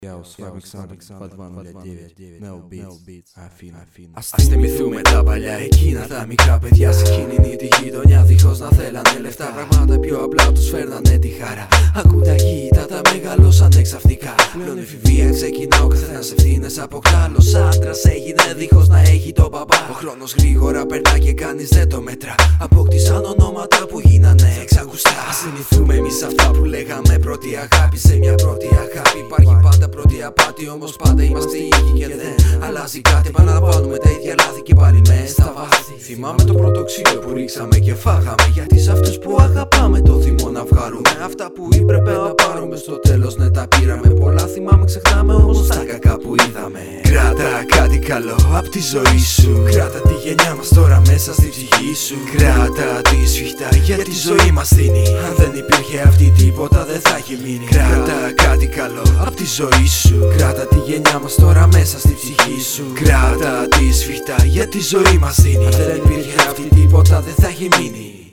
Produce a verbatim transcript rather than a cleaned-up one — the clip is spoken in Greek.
Я с вами Александр, под вами девять, Neo Beats, Афина, Афина. Ας θυμηθούμε τα παλιά εκείνα τα μικρά παιδιά σε εκείνη τη γειτονιά, δίχως να θέλανε λεφτά. Πράγματα πιο απλά τους φέρνανε τη χαρά. Ακούν τα γήτα, τα μεγαλώσανε ξαφνικά. Πλέον εφηβεία ξεκινά, ο καθένας ευθύνες αποκτά. Άλλος άντρας έγινε δίχως να έχει τον μπαμπά. Ο χρόνος γρήγορα περνά και κανείς δεν το μετρά. Αποκτήσαν ονόματα που γίνανε εξακουστά. Ας θυμηθούμε εμείς αυτά που λέγαμε πρώτη αγάπη. Σε μια πρώτη αγάπη υπάρχει πάντα πρώτη απάτη. Όμως πάντα είμαστε ίδιοι και δεν αλλάζει κάτι. Επαναλαμβάνουμε τα ίδια λάθη και πάλι μες στα βάθη. Θυμάμαι το πρώτο ξύλο που ρίξαμε και φάγαμε. Γιατί σε αυτούς που αγαπάμε το θυμό να βγάλουμε. Αυτά που έπρεπε να πάρουμε στο τέλος ναι τα πήραμε. Πολλά θυμάμαι ξεχνάμε όμως τα κακά που είδαμε. Κράτα κάτι καλό απ' τη ζωή σου. Κράτα τη γενιά μας τώρα μέσα στη ψυχή σου. Κράτα τη σφιχτά για τη ζωή μας δίνει. Αν δεν υπήρχε αυτή τίποτα δεν θα είχε μείνει. Κράτα κάτι καλό απ' τη ζωή σου. Κράτα τη γενιά μας τώρα μέσα στη ψυχή σου. Κράτα τη σφιχτά για τη ζωή μας δίνει. Αν δεν υπήρχε αυτή τίποτα δεν θα είχε μείνει.